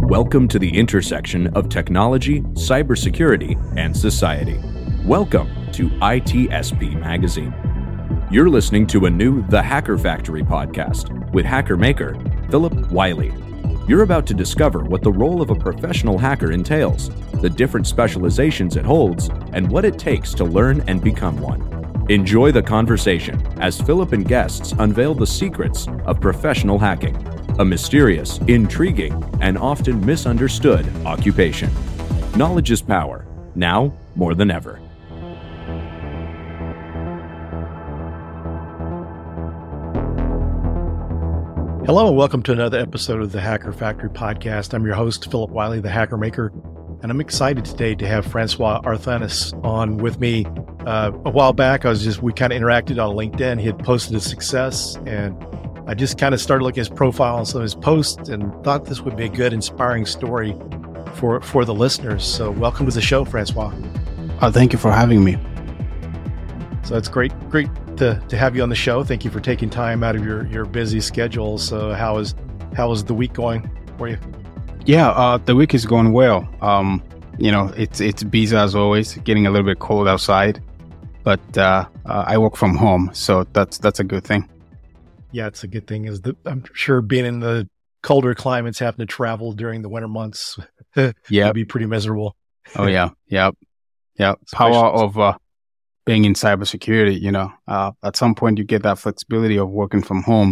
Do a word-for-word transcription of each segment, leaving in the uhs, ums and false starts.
Welcome to the intersection of technology, cybersecurity, and society. Welcome to I T S P Magazine. You're listening to a new The Hacker Factory podcast with hacker maker Philip Wiley. You're about to discover what the role of a professional hacker entails, the different specializations it holds, and what it takes to learn and become one. Enjoy the conversation as Philip and guests unveil the secrets of professional hacking, a mysterious, intriguing, and often misunderstood occupation. Knowledge is power, now more than ever. Hello and welcome to another episode of the Hacker Factory podcast. I'm your host, Philip Wiley, the Hacker Maker, and I'm excited today to have Francois Arthanis on with me. Uh, a while back, I was just we kind of interacted on LinkedIn. He had posted his success, and I just kind of started looking at his profile and some of his posts, and thought this would be a good, inspiring story for for the listeners. So, welcome to the show, Francois. Oh, thank you for having me. So it's great, great to to have you on the show. Thank you for taking time out of your your busy schedule. So, how is how is the week going for you? Yeah, uh, the week is going well. Um, you know, it's it's busy as always. Getting a little bit cold outside, but uh, uh, I work from home, so that's that's a good thing. Yeah, it's a good thing. Is that I'm sure being in the colder climates, having to travel during the winter months, yeah, would be pretty miserable. Oh yeah, yeah, yeah. Power of uh, being in cybersecurity. You know, uh, at some point you get that flexibility of working from home,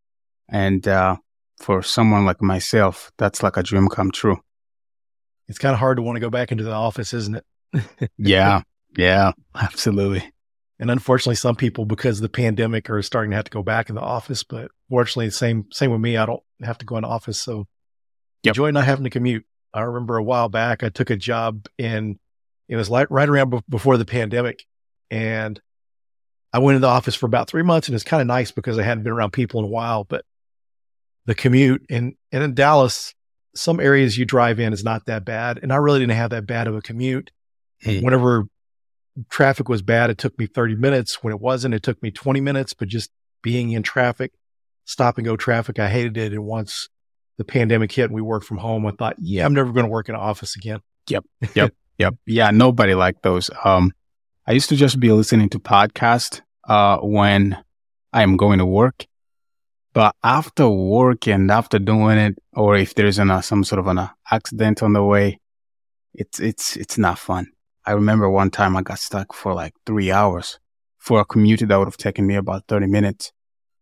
and uh, for someone like myself, that's like a dream come true. It's kind of hard to want to go back into the office, isn't it? yeah, yeah, absolutely. And unfortunately, some people, because of the pandemic, are starting to have to go back in the office. But fortunately, same same with me. I don't have to go in the office, so yep. Enjoy not having to commute. I remember a while back, I took a job in, it was like right around b- before the pandemic, and I went in the office for about three months, and it's kind of nice because I hadn't been around people in a while. But the commute, and, and in Dallas, some areas you drive in is not that bad, and I really didn't have that bad of a commute. Hey. Whenever traffic was bad, it took me thirty minutes. When it wasn't, it took me twenty minutes. But just being in traffic, stop and go traffic, I hated it. And once the pandemic hit and we worked from home, I thought, yeah, I'm never going to work in an office again. Yep, yep, yep. Yeah, nobody liked those. Um, I used to just be listening to podcasts uh, when I am going to work. But after work and after doing it, or if there's an, uh, some sort of an uh, accident on the way, it's it's it's not fun. I remember one time I got stuck for like three hours for a commute that would have taken me about thirty minutes.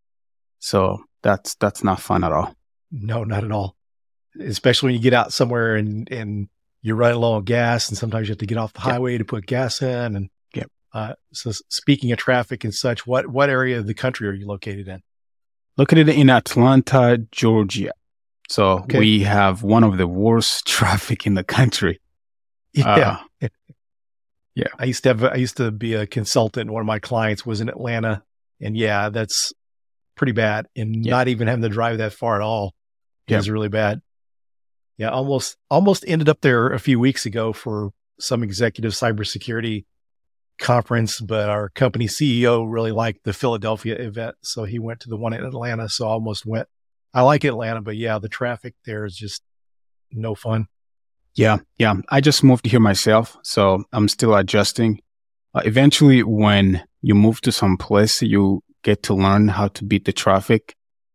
So that's that's not fun at all. No, not at all. Especially when you get out somewhere and, and you're running low on gas, and sometimes you have to get off the yep. highway to put gas in. And yep. uh, so speaking of traffic and such, what, what area of the country are you located in? Located in Atlanta, Georgia. So okay. We have one of the worst traffic in the country. Yeah. Uh, Yeah, I used to have, I used to be a consultant. One of my clients was in Atlanta, and yeah, that's pretty bad. And yeah. Not even having to drive that far at all yeah. is really bad. Yeah, almost, almost ended up there a few weeks ago for some executive cybersecurity conference, but our company C E O really liked the Philadelphia event, so he went to the one in Atlanta. So I almost went. I like Atlanta, but yeah, the traffic there is just no fun. Yeah, yeah. I just moved here myself, so I'm still adjusting. Uh, eventually, when you move to some place, you get to learn how to beat the traffic.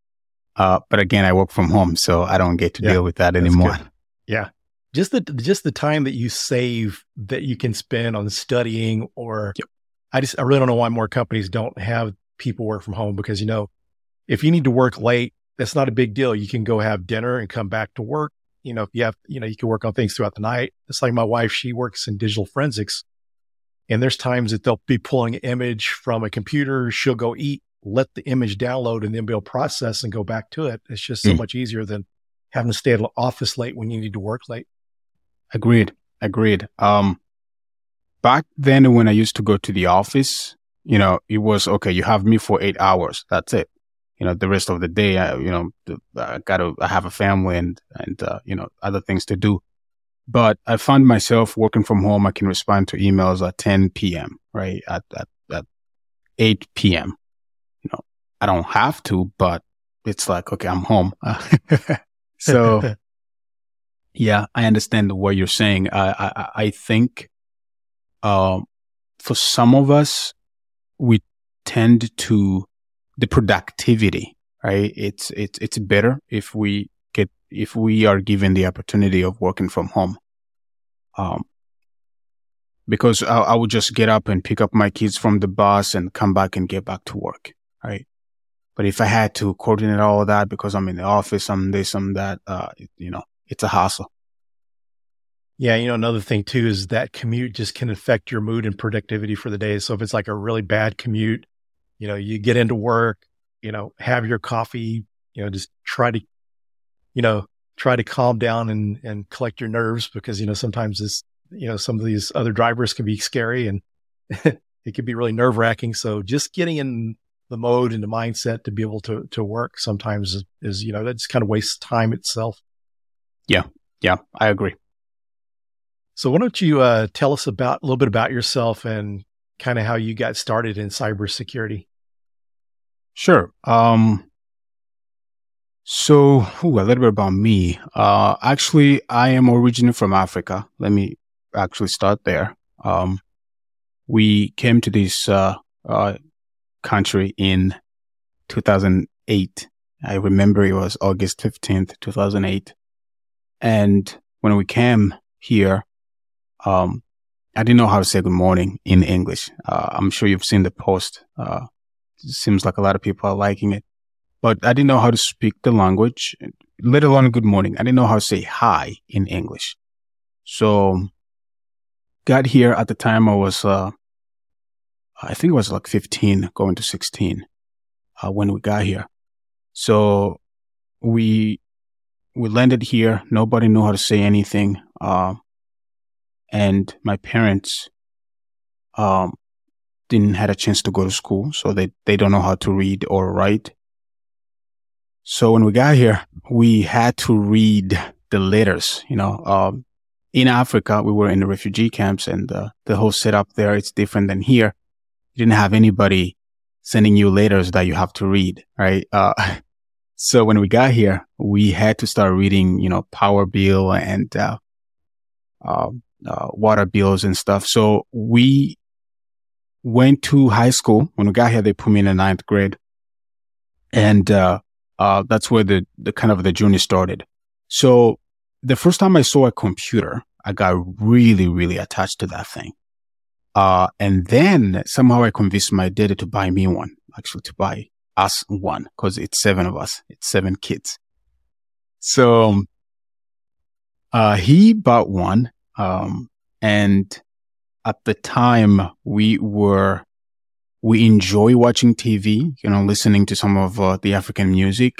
Uh, but again, I work from home, so I don't get to yeah, deal with that anymore. Good. Yeah, just the just the time that you save that you can spend on studying, or yep. I just I really don't know why more companies don't have people work from home, because you know, if you need to work late, that's not a big deal. You can go have dinner and come back to work. You know, if you have, you know, you can work on things throughout the night. It's like my wife, she works in digital forensics, and there's times that they'll be pulling an image from a computer. She'll go eat, let the image download, and then be able to process and go back to it. It's just so mm. much easier than having to stay at the office late when you need to work late. Agreed. Agreed. Um, back then when I used to go to the office, you know, it was, okay, you have me for eight hours. That's it. You know, the rest of the day, I, you know, I got to, I have a family and, and, uh, you know, other things to do. But I found myself working from home. I can respond to emails at ten p.m., right? At, at, at eight p.m. You know, I don't have to, but it's like, okay, I'm home. So Yeah, I understand what you're saying. I I, I think um, for some of us, we tend to the productivity, right? It's it's it's better if we get if we are given the opportunity of working from home. Um, because I, I would just get up and pick up my kids from the bus and come back and get back to work, right? But if I had to coordinate all of that because I'm in the office, I'm this, I'm that, uh, you know, it's a hassle. Yeah, you know, another thing too is that commute just can affect your mood and productivity for the day. So if it's like a really bad commute, you know, you get into work, you know, have your coffee, you know, just try to, you know, try to calm down and, and collect your nerves because, you know, sometimes this, you know, some of these other drivers can be scary and it can be really nerve wracking. So just getting in the mode and the mindset to be able to, to work sometimes is, is, you know, that just kind of wastes time itself. Yeah. Yeah, I agree. So why don't you uh, tell us about a little bit about yourself and kind of how you got started in cybersecurity? Sure. Um, so ooh, a little bit about me. Uh, actually, I am originally from Africa. Let me actually start there. Um, we came to this uh, uh, country in two thousand eight. I remember it was August fifteenth, two thousand eight. And when we came here, Um, I didn't know how to say good morning in English. Uh, I'm sure you've seen the post. Uh, it seems like a lot of people are liking it, but I didn't know how to speak the language, let alone good morning. I didn't know how to say hi in English. So got here at the time I was, uh, I think it was like fifteen going to sixteen, uh, when we got here. So we, we landed here. Nobody knew how to say anything. Uh, And my parents um, didn't had a chance to go to school, so they, they don't know how to read or write. So when we got here, we had to read the letters. You know, um, in Africa, we were in the refugee camps, and uh, the whole setup there is different than here. You didn't have anybody sending you letters that you have to read, right? Uh, so when we got here, we had to start reading, you know, power bill and uh, um, Uh, water bills and stuff. So we went to high school. When we got here, they put me in the ninth grade. And uh, uh, that's where the, the kind of the journey started. So the first time I saw a computer, I got really, really attached to that thing. Uh, and then somehow I convinced my daddy to buy me one, actually to buy us one, because it's seven of us. It's seven kids. So uh, he bought one. Um, and at the time we were, we enjoy watching T V, you know, listening to some of uh, the African music.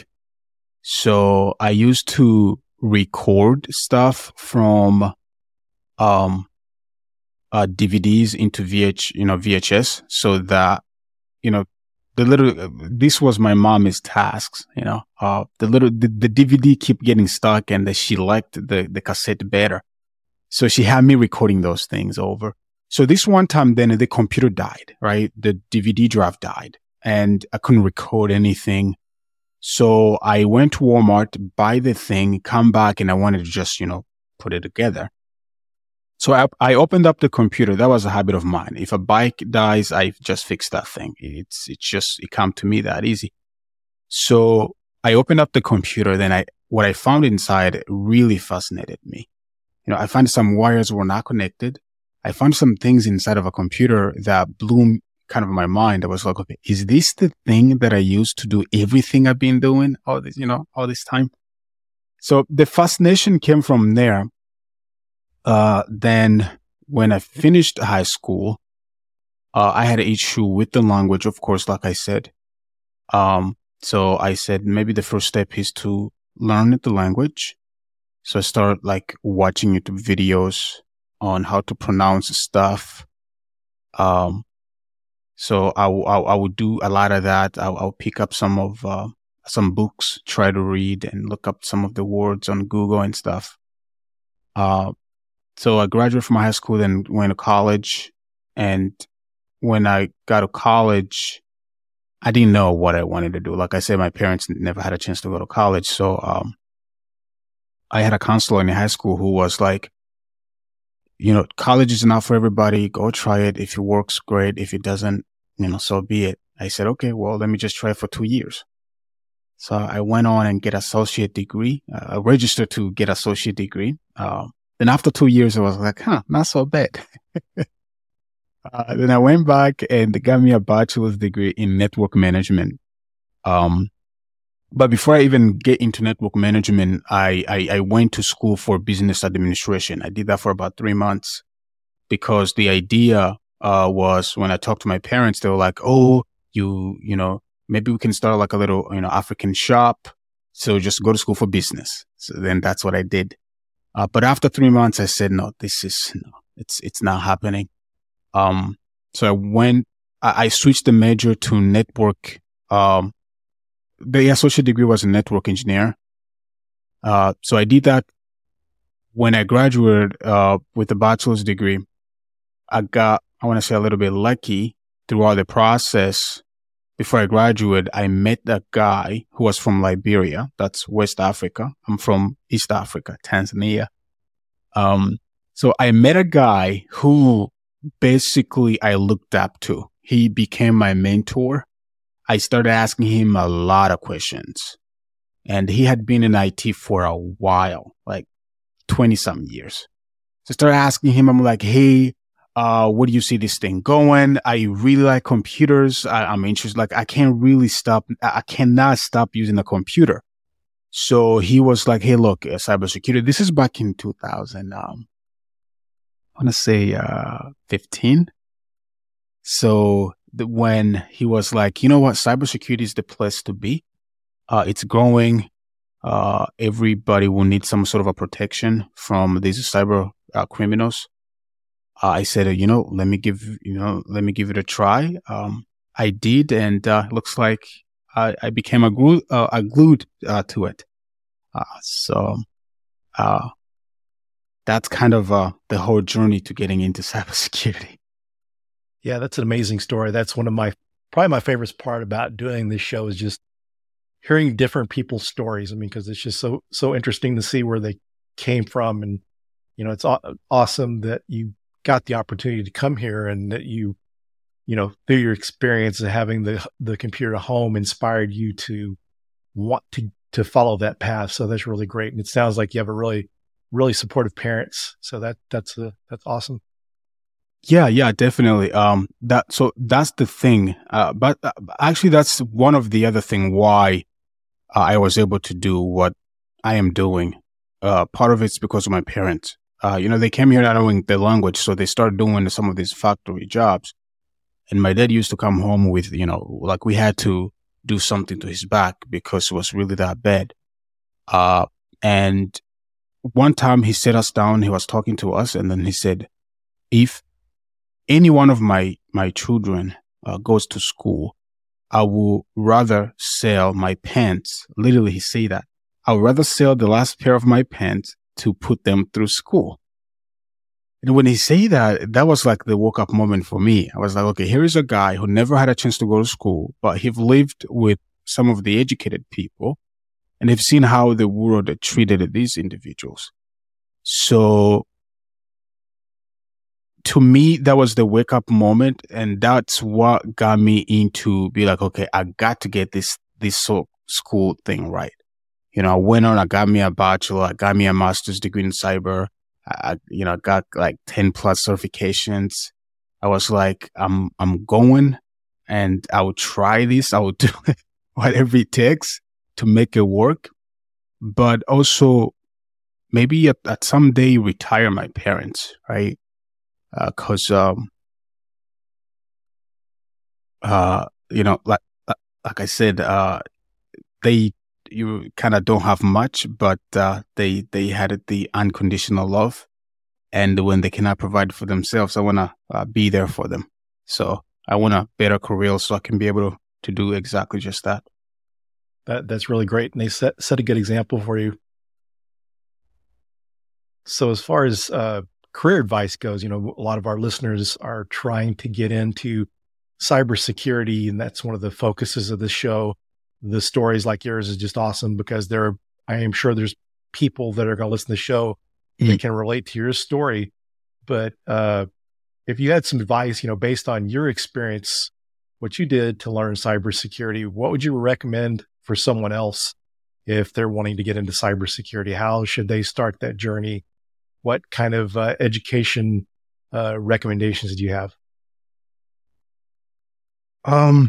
So I used to record stuff from, um, uh, D V Ds into V H, you know, V H S so that, you know, the little, this was my mommy's tasks, you know, uh, the little, the, the D V D kept getting stuck and that she liked the, the cassette better. So she had me recording those things over. So this one time then the computer died, right? The D V D drive died and I couldn't record anything. So I went to Walmart, buy the thing, come back and I wanted to just, you know, put it together. So I, I opened up the computer. That was a habit of mine. If a bike dies, I just fix that thing. It's, it's just, it come to me that easy. So I opened up the computer. Then I, what I found inside really fascinated me. You know, I found some wires were not connected. I found some things inside of a computer that blew kind of my mind. I was like, okay, is this the thing that I used to do everything I've been doing all this, you know, all this time? So the fascination came from there. Uh, then when I finished high school, uh, I had an issue with the language, of course, like I said. Um, so I said, maybe the first step is to learn the language. So I started like watching YouTube videos on how to pronounce stuff. Um, so I, w- I, w- I would do a lot of that. I, I'll pick up some of, uh, some books, try to read and look up some of the words on Google and stuff. Uh, so I graduated from high school, then went to college. And when I got to college, I didn't know what I wanted to do. Like I said, my parents never had a chance to go to college. So, um, I had a counselor in high school who was like, you know, college is not for everybody. Go try it. If it works, great. If it doesn't, you know, so be it. I said, okay, well, let me just try it for two years. So I went on and get associate degree, uh, registered to get associate degree. Um, then after two years, I was like, huh, not so bad. uh, then I went back and they got me a bachelor's degree in network management. Um, but before I even get into network management, I, I, I went to school for business administration. I did that for about three months because the idea, uh, was when I talked to my parents, they were like, oh, you, you know, maybe we can start like a little, you know, African shop. So just go to school for business. So then that's what I did. Uh, but after three months, I said, no, this is, no, it's, it's not happening. Um, so I went, I, I switched the major to network. Um, the associate degree was a network engineer. Uh, so I did that. When I graduated, uh, with a bachelor's degree, I got, I want to say a little bit lucky throughout the process. Before I graduated, I met a guy who was from Liberia. That's West Africa. I'm from East Africa, Tanzania. Um, so I met a guy who basically I looked up to. He became my mentor. I started asking him a lot of questions. And he had been in I T for a while, like twenty some years. So I started asking him, I'm like, hey, Uh, where do you see this thing going? I really like computers. I, I'm interested. Like, I can't really stop. I cannot stop using a computer. So he was like, hey, look, uh, cybersecurity. This is back in two thousand. Um, I want to say, uh, fifteen. So the, when he was like, you know what? Cybersecurity is the place to be. Uh, it's growing. Uh, everybody will need some sort of a protection from these cyber uh, criminals. Uh, I said, uh, you know, let me give, you know, let me give it a try. Um, I did, and uh, looks like I, I became a glue, uh, a glued uh, to it. Uh, so uh, that's kind of uh, the whole journey to getting into cybersecurity. Yeah, that's an amazing story. That's one of my probably my favorite part about doing this show is just hearing different people's stories. I mean, because it's just so so interesting to see where they came from, and you know, it's aw- awesome that you got the opportunity to come here and that you, you know, through your experience of having the the computer at home inspired you to want to to follow that path. So that's really great. And it sounds like you have a really, really supportive parents. So that that's a, that's awesome. Yeah, yeah, definitely. Um, that, so that's the thing. Uh, but uh, actually that's one of the other thing why uh, I was able to do what I am doing. Uh, part of it's because of my parents. Uh, you know, they came here not knowing the language, so they started doing some of these factory jobs. And my dad used to come home with, you know, like we had to do something to his back because it was really that bad. Uh, and one time he sat us down, he was talking to us, and then he said, if any one of my, my children uh, goes to school, I will rather sell my pants. Literally, he said that. I would rather sell the last pair of my pants to put them through school. And when he said that, that was like the woke up moment for me. I was like, okay, here is a guy who never had a chance to go to school, but he've lived with some of the educated people and have seen how the world treated these individuals. So to me, that was the wake up moment. And that's what got me into be like, okay, I got to get this, this so school thing right. You know, I went on, I got me a bachelor, I got me a master's degree in cyber. I, you know, got like ten plus certifications. I was like, I'm, I'm going and I will try this. I will do whatever it takes to make it work. But also maybe at, at some day retire my parents, right? Uh, cause, um, uh, you know, like, like I said, uh, they, you kind of don't have much, but uh, they they had the unconditional love, and when they cannot provide for themselves, I want to uh, be there for them. So I want a better career, so I can be able to, to do exactly just that. That that's really great, and they set set a good example for you. So as far as uh, career advice goes, you know, a lot of our listeners are trying to get into cybersecurity, and that's one of the focuses of the show. The stories like yours is just awesome because there are, I am sure there's people that are going to listen to the show mm. that can relate to your story. But uh, if you had some advice, you know, based on your experience, what you did to learn cybersecurity, what would you recommend for someone else if they're wanting to get into cybersecurity? How should they start that journey? What kind of uh, education uh, recommendations do you have? Um,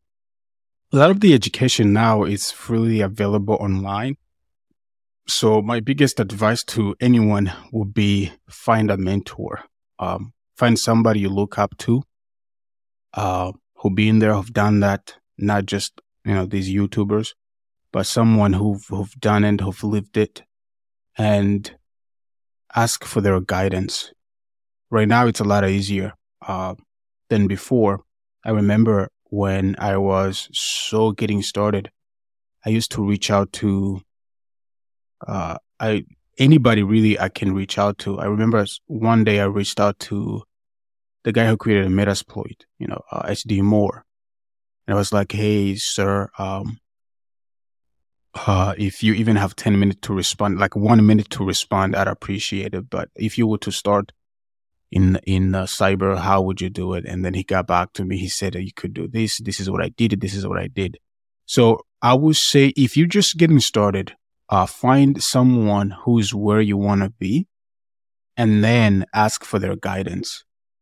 a lot of the education now is freely available online. So my biggest advice to anyone would be find a mentor. Um, find somebody you look up to, uh, who been there, who've done that, not just, you know, these YouTubers, but someone who've, who've done it, who've lived it, and ask for their guidance. Right now, it's a lot easier uh, than before. I remember when I was so getting started, I used to reach out to uh, I anybody really I can reach out to. I remember one day I reached out to the guy who created Metasploit, you know, uh, H D Moore. And I was like, hey, sir, um, uh, if you even have ten minutes to respond, like one minute to respond, I'd appreciate it. But if you were to start in in uh, cyber, how would you do it? And then he got back to me. He said, you could do this. This is what I did. This is what I did. So I would say if you're just getting started, uh, find someone who's where you want to be and then ask for their guidance.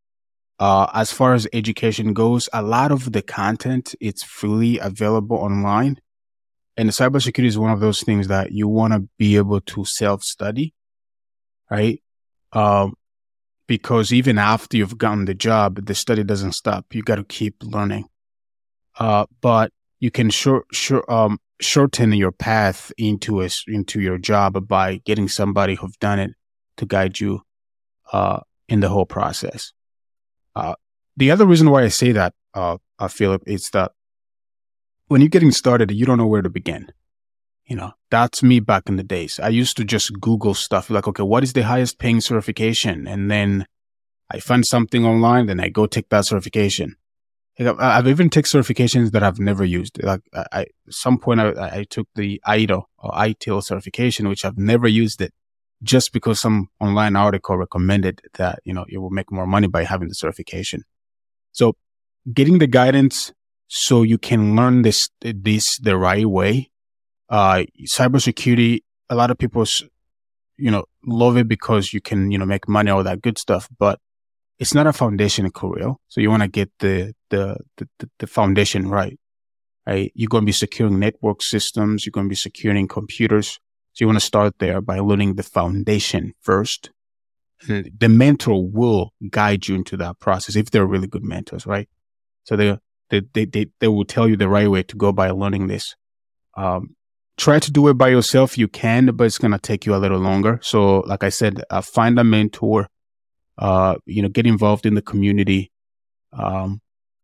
Uh, as far as education goes, a lot of the content, it's freely available online. And cybersecurity is one of those things that you want to be able to self-study, right? Um, because even after you've gotten the job, the study doesn't stop. You got to keep learning. Uh, but you can short, short, um, shorten your path into a, into your job by getting somebody who've done it to guide you uh, in the whole process. Uh, the other reason why I say that, uh, uh, Philip, is that when you're getting started, you don't know where to begin. You know, that's me back in the days. I used to just Google stuff like, okay, what is the highest paying certification? And then I find something online, then I go take that certification. I've even taken certifications that I've never used. Like I, at some point, I, I took the I T I L or I T I L certification, which I've never used it, just because some online article recommended that, you know, you will make more money by having the certification. So getting the guidance so you can learn this, this the right way. Uh, cybersecurity, a lot of people, you know, love it because you can, you know, make money, all that good stuff, but it's not a foundation career. So you want to get the, the, the, the foundation right, right? You're going to be securing network systems. You're going to be securing computers. So you want to start there by learning the foundation first. And the mentor will guide you into that process if they're really good mentors, right? So they, they, they, they, they will tell you the right way to go by learning this. Um, try to do it by yourself. You can, but it's going to take you a little longer. So like I said, uh, find a mentor, uh, you know, get involved in the community, um,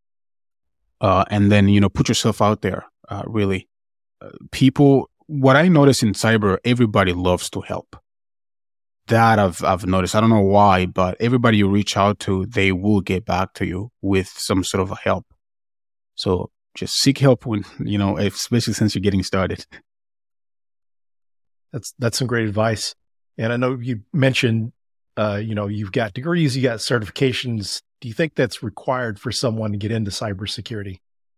uh, and then, you know, put yourself out there, uh, really. Uh, people, what I notice in cyber, everybody loves to help. That I've, I've noticed. I don't know why, but everybody you reach out to, they will get back to you with some sort of a help. So just seek help when, you know, especially since you're getting started. That's, that's some great advice. And I know you mentioned, uh, you know, you've got degrees, you got certifications. Do you think that's required for someone to get into cybersecurity?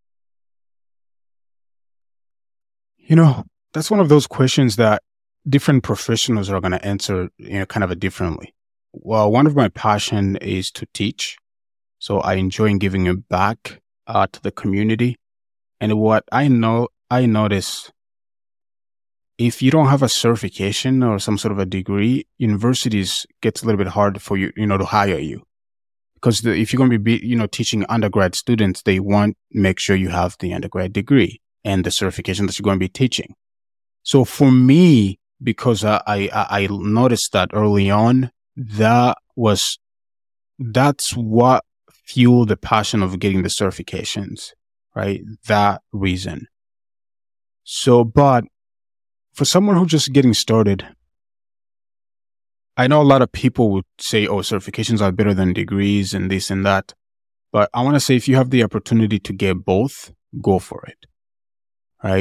You know, that's one of those questions that different professionals are going to answer, you know, kind of a differently. Well, one of my passion is to teach. So I enjoy giving it back uh, to the community. And what I know, I notice if you don't have a certification or some sort of a degree, universities gets a little bit hard for you, you know, to hire you. Because the, if you're going to be, you know, teaching undergrad students, they want to make sure you have the undergrad degree and the certification that you're going to be teaching. So for me, because I, I, I noticed that early on, that was, that's what fueled the passion of getting the certifications, right? That reason. So, but for someone who's just getting started, I know a lot of people would say, oh, certifications are better than degrees and this and that. But I want to say if you have the opportunity to get both, go for it, right?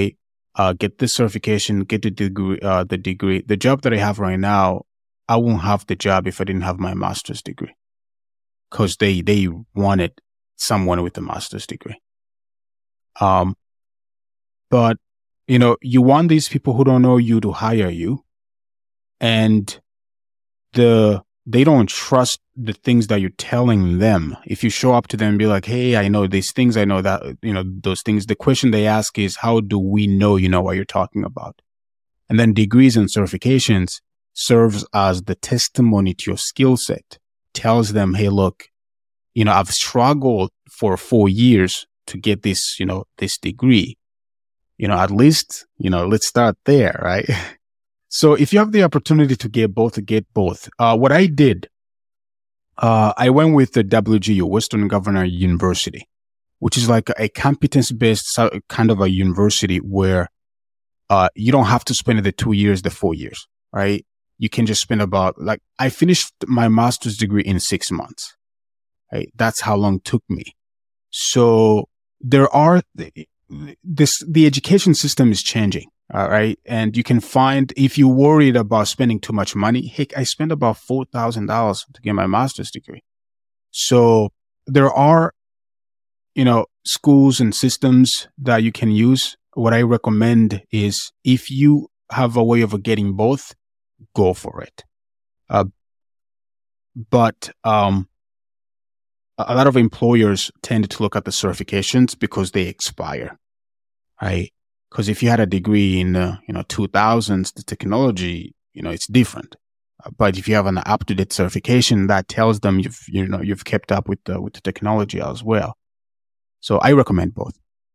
uh, get this certification, get the degree, uh, the degree. The job that I have right now, I won't have the job if I didn't have my master's degree, because they, they wanted someone with a master's degree. Um, but, you know, you want these people who don't know you to hire you, and the, they don't trust the things that you're telling them. If you show up to them and be like, hey, I know these things, I know that, you know, those things, the question they ask is, how do we know you know what you're talking about? And then degrees and certifications serves as the testimony to your skill set, tells them, hey, look, you know, I've struggled for four years to get this, you know, this degree. You know, at least, you know, let's start there, right? So if you have the opportunity to get both, to get both. Uh, what I did, uh, I went with the W G U, Western Governor University, which is like a competence-based kind of a university where uh, you don't have to spend the two years, the four years, right? You can just spend about, like, I finished my master's degree in six months, right? That's how long it took me. So there are, this, the education system is changing. All right. And you can find, if you're worried about spending too much money, heck, I spent about four thousand dollars to get my master's degree. So there are, you know, schools and systems that you can use. What I recommend is, if you have a way of getting both, go for it. Uh, but, um, a lot of employers tend to look at the certifications because they expire, right? Because if you had a degree in, uh, you know, two thousands, the technology, you know, it's different. Uh, but if you have an up-to-date certification, that tells them you've, you know, you've kept up with the, with the technology as well. So I recommend both.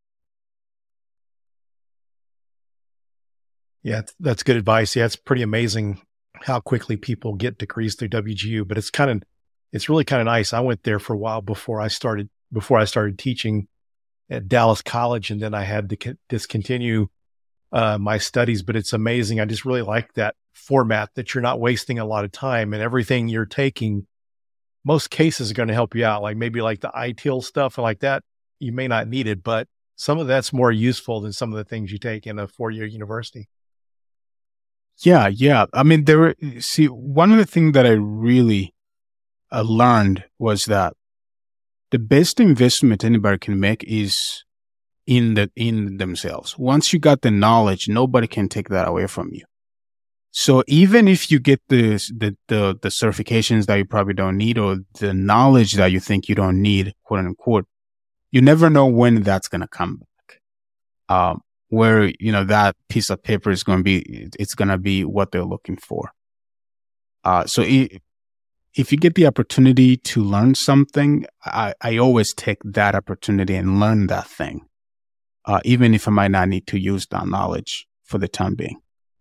Yeah, that's good advice. Yeah, it's pretty amazing how quickly people get degrees through W G U, but it's kind of, it's really kind of nice. I went there for a while before I started, before I started teaching at Dallas College, and then I had to co- discontinue uh, my studies. But it's amazing. I just really like that format, that you're not wasting a lot of time, and everything you're taking, most cases are going to help you out. Like maybe like the I T I L stuff and like that, you may not need it, but some of that's more useful than some of the things you take in a four-year university. Yeah, yeah. I mean, there were, see, one of the things that I really uh, learned was that the best investment anybody can make is in the, in themselves. Once you got the knowledge, nobody can take that away from you. So even if you get the, the, the, the certifications that you probably don't need, or the knowledge that you think you don't need, quote unquote, you never know when that's going to come back. Um, where, you know, that piece of paper is going to be, it's going to be what they're looking for. Uh, so it, if you get the opportunity to learn something, I, I always take that opportunity and learn that thing, uh, even if I might not need to use that knowledge for the time being.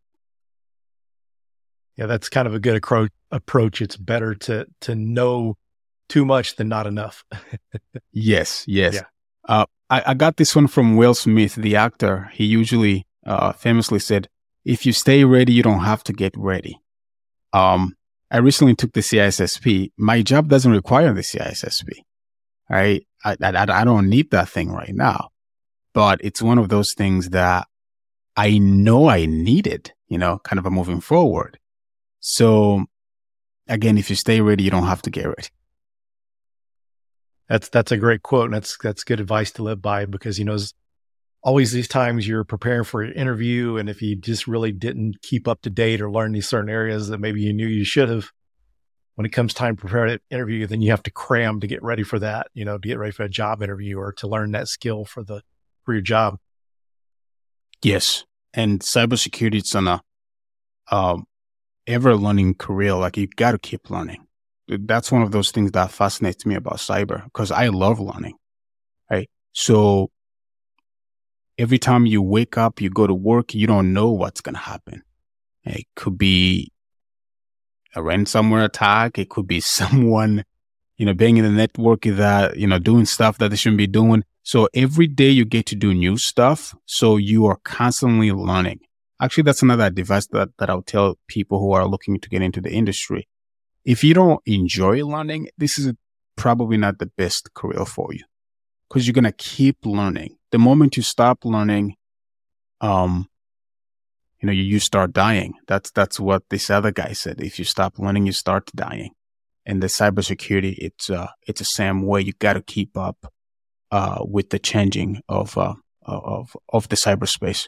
Yeah, that's kind of a good accro- approach. It's better to to know too much than not enough. Yes, yes. Yeah. Uh, I, I got this one from Will Smith, the actor. He usually uh, famously said, if you stay ready, you don't have to get ready. Um, I recently took the C I S S P. My job doesn't require the C I S S P. Right? I, I, I don't need that thing right now. But it's one of those things that I know I needed, you know, kind of a moving forward. So again, if you stay ready, you don't have to get ready. That's, that's a great quote. And that's, that's good advice to live by, because, you know, there's always these times you're preparing for an interview, and if you just really didn't keep up to date or learn these certain areas that maybe you knew you should have, when it comes time to prepare an interview, then you have to cram to get ready for that, you know, to get ready for a job interview or to learn that skill for the, for your job. Yes. And cybersecurity, it's on a, um, ever learning career. Like, you got to keep learning. That's one of those things that fascinates me about cyber, because I love learning, right? So every time you wake up, you go to work, you don't know what's going to happen. It could be a ransomware attack. It could be someone, you know, being in the network that, you know, doing stuff that they shouldn't be doing. So every day you get to do new stuff. So you are constantly learning. Actually, that's another advice that, that I'll tell people who are looking to get into the industry. If you don't enjoy learning, this is probably not the best career for you, because you're going to keep learning. The moment you stop learning, um, you know, you, you start dying. That's that's what this other guy said. If you stop learning, you start dying. And the cybersecurity, it's uh, it's the same way. You got to keep up uh, with the changing of uh, of of the cyberspace.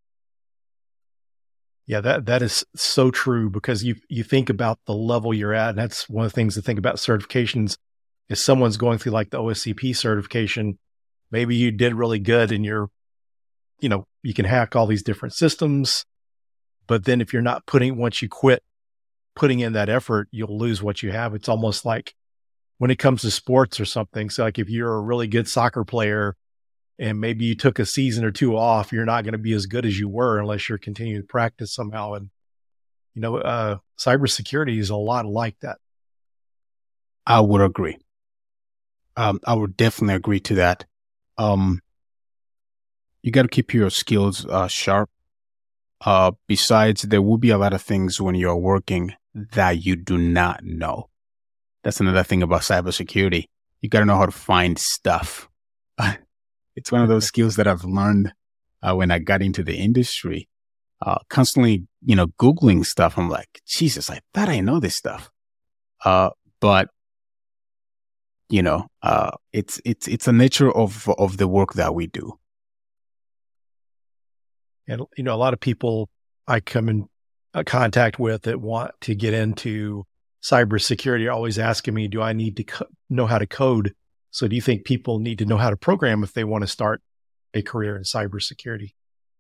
Yeah, that that is so true, because you you think about the level you're at, and that's one of the things to think about certifications. If someone's going through like the O S C P certification, maybe you did really good and you're, you know, you can hack all these different systems, but then if you're not putting, once you quit putting in that effort, you'll lose what you have. It's almost like when it comes to sports or something. So like if you're a really good soccer player and maybe you took a season or two off, you're not going to be as good as you were unless you're continuing to practice somehow. And, you know, uh, cybersecurity is a lot like that. I would agree. Um, I would definitely agree to that. Um, you got to keep your skills uh, sharp. Uh, besides, there will be a lot of things when you're working that you do not know. That's another thing about cybersecurity. You got to know how to find stuff. It's one of those skills that I've learned uh, when I got into the industry. Uh, constantly, you know, Googling stuff. I'm like, Jesus, I thought I know this stuff. Uh, but you know, uh, it's it's it's a nature of of the work that we do. And, you know, a lot of people I come in uh, contact with that want to get into cybersecurity are always asking me, do I need to co- know how to code? So do you think people need to know how to program if they want to start a career in cybersecurity?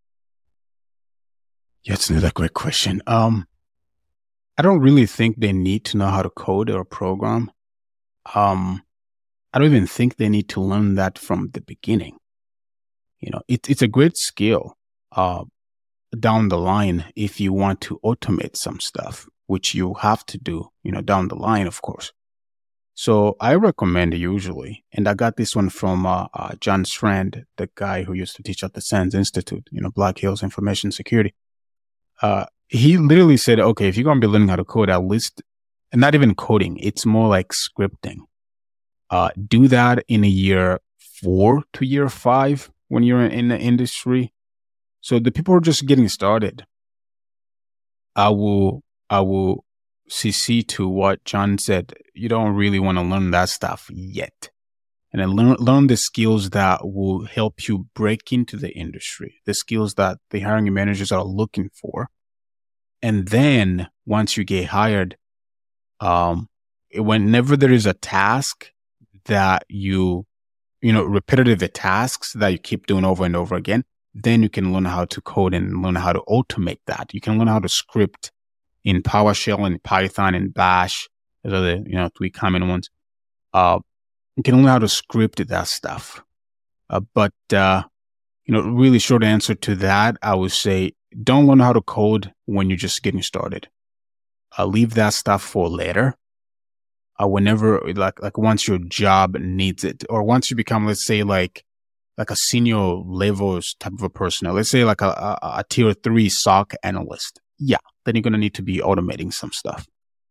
Yeah, it's another great question. Um, I don't really think they need to know how to code or program. Um, I don't even think they need to learn that from the beginning. You know, it, it's a great skill uh, down the line if you want to automate some stuff, which you have to do, you know, down the line, of course. So I recommend usually, and I got this one from uh, uh, John Strand, the guy who used to teach at the SANS Institute, you know, Black Hills Information Security. Uh, he literally said, okay, if you're going to be learning how to code, at least, and not even coding, it's more like scripting. Uh, do that in a year four to year five when you're in the industry. So the people who are just getting started, I will, I will C C to what John said. You don't really want to learn that stuff yet. And then learn, learn the skills that will help you break into the industry, the skills that the hiring managers are looking for. And then once you get hired, um, whenever there is a task that you, you know, repetitive tasks that you keep doing over and over again, then you can learn how to code and learn how to automate that. You can learn how to script in PowerShell and Python and Bash. Those are the, you know, three common ones. Uh, you can learn how to script that stuff. Uh, but, uh, you know, really short answer to that, I would say don't learn how to code when you're just getting started. Uh, leave that stuff for later. Uh, whenever, like, like once your job needs it, or once you become, let's say, like, like a senior level type of a person, let's say like a, a, a tier three S O C analyst. Yeah, then you're going to need to be automating some stuff.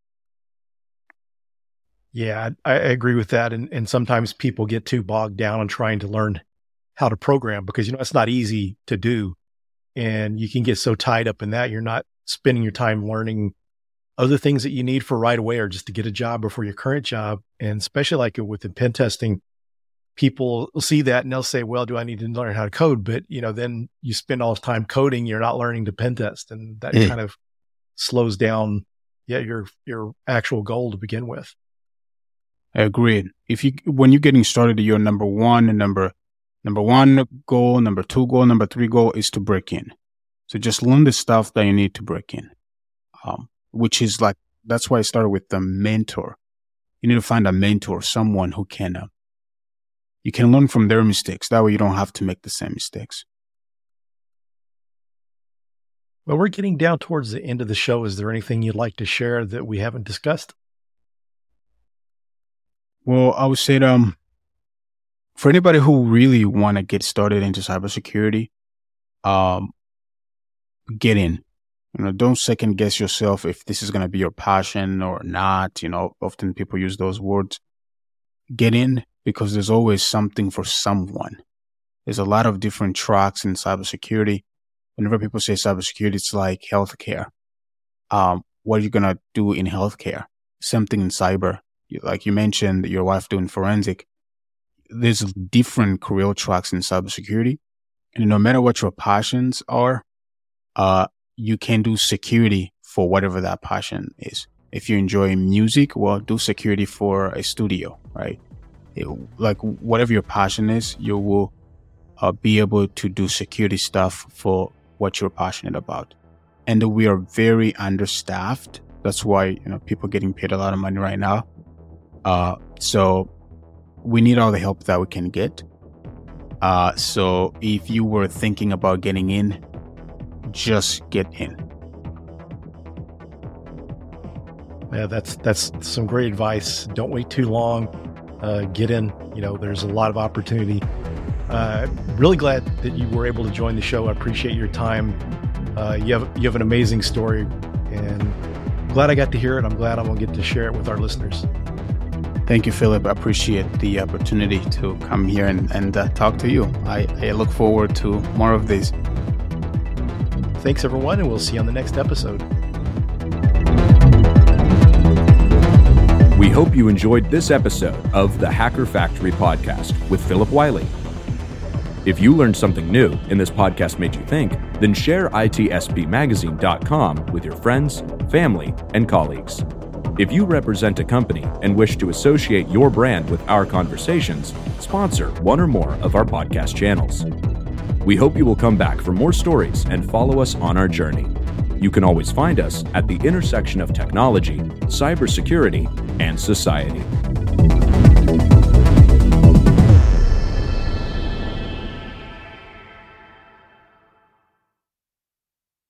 Yeah, I, I agree with that. And and sometimes people get too bogged down on trying to learn how to program because, you know, it's not easy to do. And you can get so tied up in that, you're not spending your time learning other things that you need for right away or just to get a job or for your current job. And especially like with the pen testing, people will see that and they'll say, well, do I need to learn how to code? But, you know, then you spend all this time coding, you're not learning to pen test. And that mm. kind of slows down, yeah, your, your actual goal to begin with. Agreed. If you, when you're getting started, your number one and number, number one goal, number two goal, number three goal is to break in. So just learn the stuff that you need to break in. Um, which is like, that's why I started with the mentor. You need to find a mentor, someone who can, uh, you can learn from their mistakes. That way you don't have to make the same mistakes. Well, we're getting down towards the end of the show. Is there anything you'd like to share that we haven't discussed? Well, I would say, um, for anybody who really want to get started into cybersecurity, um, get in. You know, don't second guess yourself if this is going to be your passion or not. You know, often people use those words. Get in because there's always something for someone. There's a lot of different tracks in cybersecurity. whenever people say cybersecurity, it's like healthcare. Um, what are you going to do in healthcare? Same thing in cyber. Like you mentioned, your wife doing forensic. There's different career tracks in cybersecurity. And no matter what your passions are, uh, you can do security for whatever that passion is. If you enjoy music, well, do security for a studio, right? It, like whatever your passion is, you will uh, be able to do security stuff for what you're passionate about. And we are very understaffed. That's why, you know, people are getting paid a lot of money right now. Uh, so we need all the help that we can get. Uh, so if you were thinking about getting in, just get in. Yeah, that's that's some great advice. Don't wait too long. Uh, get in. You know, there's a lot of opportunity. Uh, really glad that you were able to join the show. I appreciate your time. Uh, you have you have an amazing story, and glad I got to hear it. I'm glad I'm gonna get to share it with our listeners. Thank you, Philip. I appreciate the opportunity to come here and, and uh, talk to you. I, I look forward to more of these. Thanks, everyone, and we'll see you on the next episode. We hope you enjoyed this episode of the Hacker Factory podcast with Philip Wiley. If you learned something new and this podcast made you think, then share I T S P magazine dot com with your friends, family, and colleagues. If you represent a company and wish to associate your brand with our conversations, sponsor one or more of our podcast channels. We hope you will come back for more stories and follow us on our journey. You can always find us at the intersection of technology, cybersecurity, and society.